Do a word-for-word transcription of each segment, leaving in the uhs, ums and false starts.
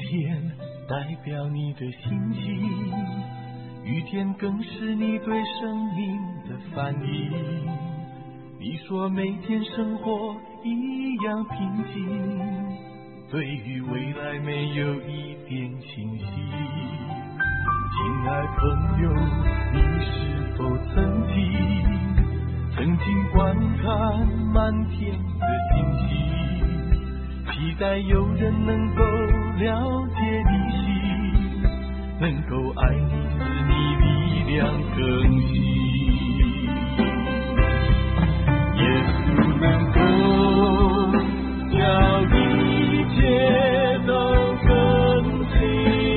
天代表你的心情，雨天更是你对生命的反应。你说每天生活一样平静，对于未来没有一点清晰。亲爱朋友，你是否曾经曾经观看满天的星星，期待有人能够了解你心，能够爱你使你力量更新。耶稣能够叫一切都更新，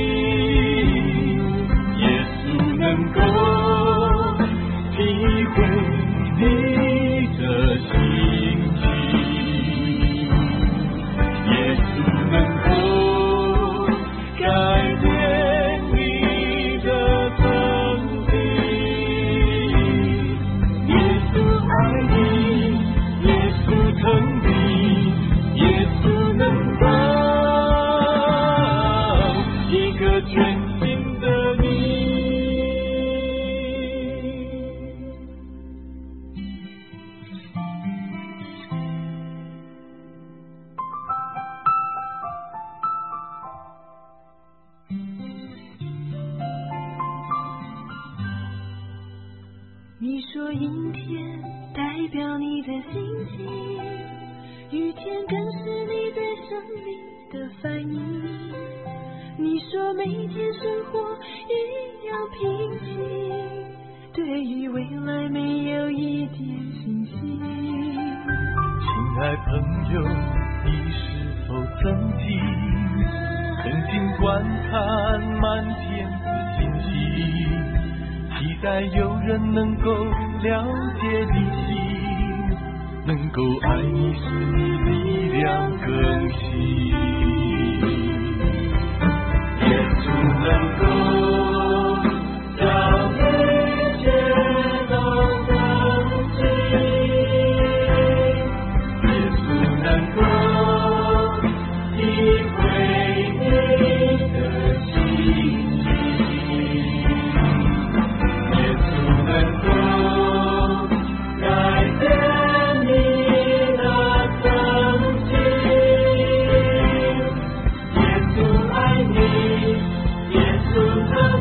耶稣能够体会你的心情，耶稣能够改变你的曾经，耶稣爱你，耶稣疼你，耶稣能够一个全新的你。 你说阴天代表你的心情，雨天更是你对生命的反应。你说每天生活一样平静，对于未来没有一点信心。 亲爱朋友，你是否曾经曾经观看满天的星星，期待有人能够了解你心，能够爱你使你力量更新。耶稣能够叫一切都更新，耶稣能够体会你的心情，耶稣能够改变你的曾经，耶稣爱你，耶稣疼